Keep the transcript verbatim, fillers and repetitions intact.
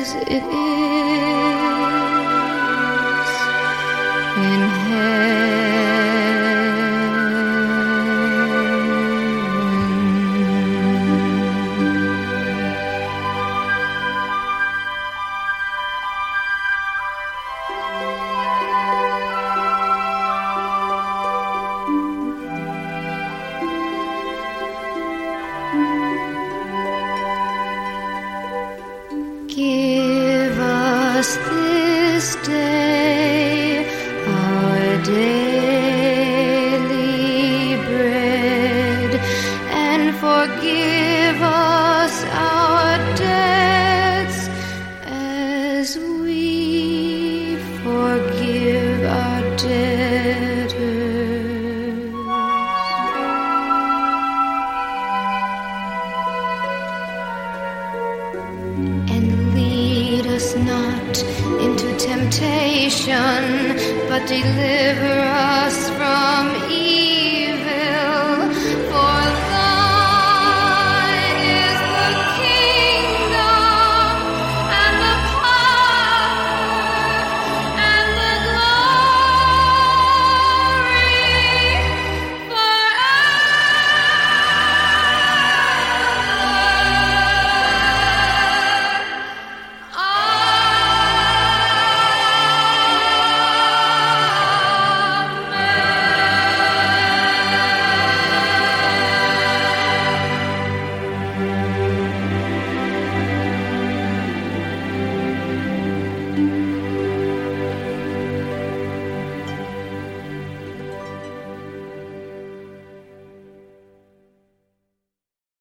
as it is in heaven. Give us this day our daily bread, and forgive us our debts as we forgive our debtors. And lead us not into temptation, but deliver us from evil.